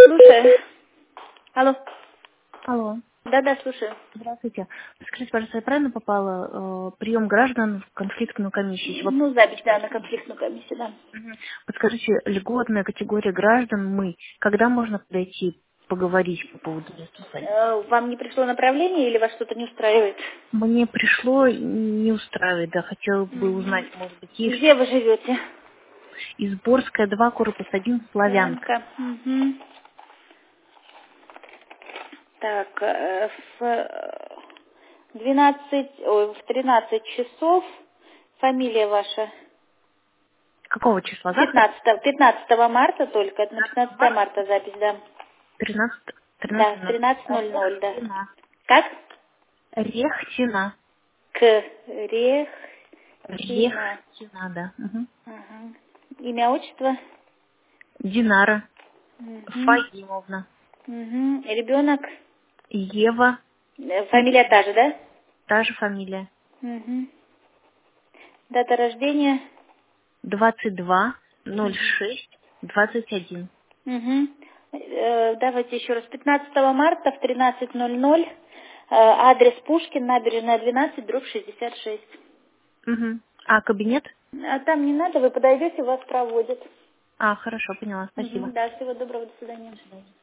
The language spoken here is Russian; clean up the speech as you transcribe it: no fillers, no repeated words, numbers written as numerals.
слушаю. Алло. Алло. Да, слушаю. Здравствуйте. Скажите, пожалуйста, я правильно попала? Прием граждан в конфликтную комиссию. Ну, запись, да, на конфликтную комиссию, да. Мгм. Подскажите, льготная категория граждан мы. Когда можно подойти поговорить по поводу расписания? Вам не пришло направление или вас что-то не устраивает? Мне пришло, не устраивает, да. Хотела бы узнать, может быть, есть Где вы живете? Изборская, 2, корпус 1, Славянка. Славянка. Угу. Так, в 13 часов фамилия ваша. Какого числа? Завтра? 15 марта только, это на 15 марта? марта запись, да. 13, Да, 13. 13:00, да. Рехтина. Как? Рехтина. Рехтина. Рехтина, да. Мгм. Ага. Имя, отчество? Динара Угу. Фаимовна. Угу. Ребенок? Ева. Фамилия та же, да? Та же фамилия. Угу. Дата рождения? 22.06.21. Угу. Давайте еще раз. 15 марта в 13:00. Адрес Пушкин, набережная 12, дробь 66. Угу. А кабинет? А там не надо, вы подойдете, вас проводят. А, хорошо, поняла. Спасибо. Угу. Да, всего доброго, до свидания. До свидания.